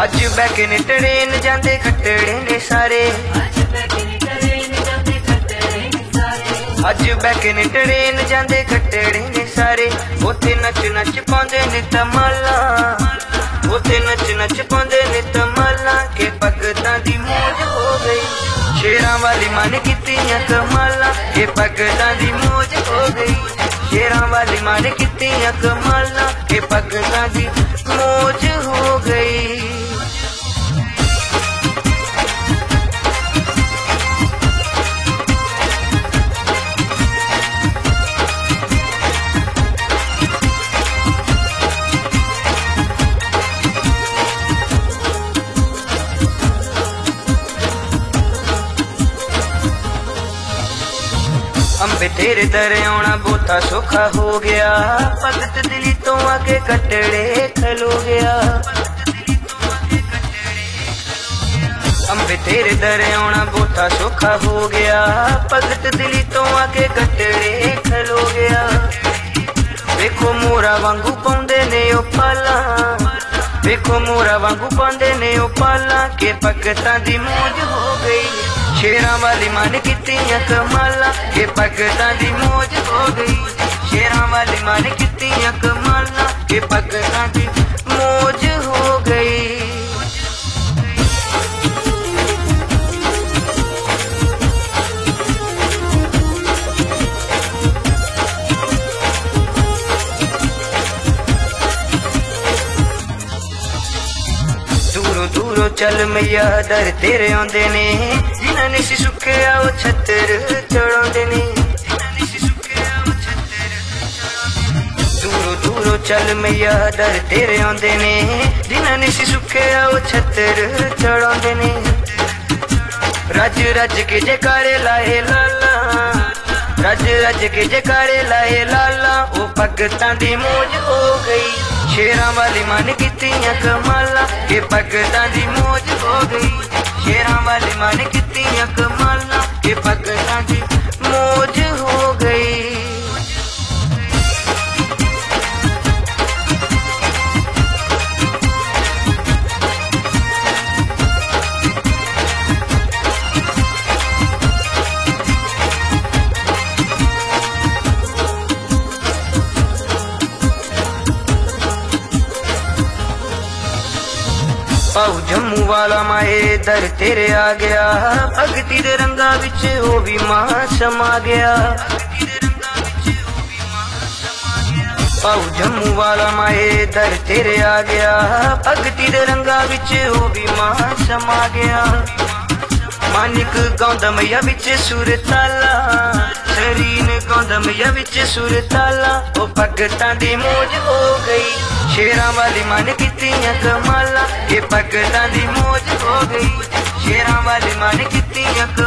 अज बैके ने ट्रेन जांदे खट्टड़े ने सारे, अज बैके ने ट्रेन जांदे खट्टड़े ने सारे। उथे नच नच पाउंदे ने तमाला, उथे नच नच पाउंदे ने तमाला के भगतां दी मौज हो गई। शेरां वाली मन कीतियां कमाला के भगतां दी मौज हो गई। शेरां वाली मन कीतियां कमाला के भगतां दी मौज हो गई। अंबे तेरे दर आना बहुता सौखा हो गया, भगत दिली तो आके कटड़े खलो गया। अंबे तेरे दर आना बहुता सौखा हो गया, भगत दिली तो आके कटड़े खलो गया। देखो मोरा वांगू पाउंदे ने ओ पाला, देखो मोरा वांगू पाउंदे ने ओ पाला के भगतां दी मौज हो गई। शेरां वाली मन कीतियां कमाला के भगतां दी मौज हो गई। शेरां वाली मन कीतियां कमाला के भगतां दी मौज हो गई। दूरों दूरों चल मैया दर तेरे आंदे ने, जिन्हां ने सी सुखिया ओ छत्तर चढ़ाउंदे ने। दूरों दूरों चल मैया दर तेरे आंदे ने, जिन्हां ने सी सुखिया ओ छत्तर चढ़ाउंदे ने। रज रज के जयकारे लाए लाला, रज रज के जयकारे लाए लाला ओ भगतां दी मौज हो गई। शेरां वाली मन कीतियां कमाला के भगतां दी मौज हो गई। शेरां वाली मन कीतियां कमाला के भगतां दी मौज हो गई। पाऊ जम्मू वाला माए दर तेरे आ गया, भगती दे रंगा विच ओ भी मां समा गया। पाऊ जम्मू वाला माए दर तेरे आ गया, भगती दे रंगा विच ओ भी मां समा गया। मानिक गांदा मैया विच सुर ताला, शरीन गांदा मैया विच सुर ताला ओ भगतां दी मौज हो गई। शेरां वाली मन कीतियां कमाला के भगतां दी मौज हो गई। शेरां वाली मन कीतियां